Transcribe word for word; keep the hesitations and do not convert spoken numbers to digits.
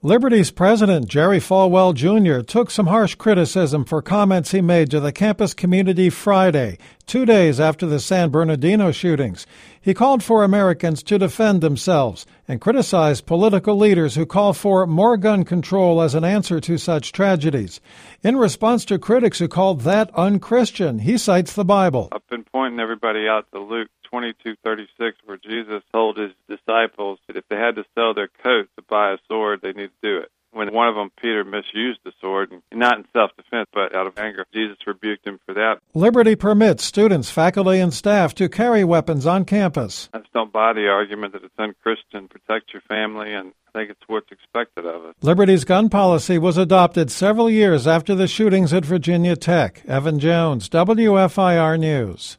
Liberty's president, Jerry Falwell Junior, took some harsh criticism for comments he made to the campus community Friday, two days after the San Bernardino shootings. He called for Americans to defend themselves and criticized political leaders who call for more gun control as an answer to such tragedies. In response to critics who called that unchristian, he cites the Bible. I've been pointing everybody out to Luke twenty-two thirty-six, where Jesus told his disciples that if they had to sell their coat to buy a sword, they need to do it. When one of them, Peter, misused the sword, and not in self-defense, but out of anger, Jesus rebuked him for that. Liberty permits students, faculty, and staff to carry weapons on campus. I just don't buy the argument that it's unchristian. Protect your family, and I think it's what's expected of us. Liberty's gun policy was adopted several years after the shootings at Virginia Tech. Evan Jones, W F I R News.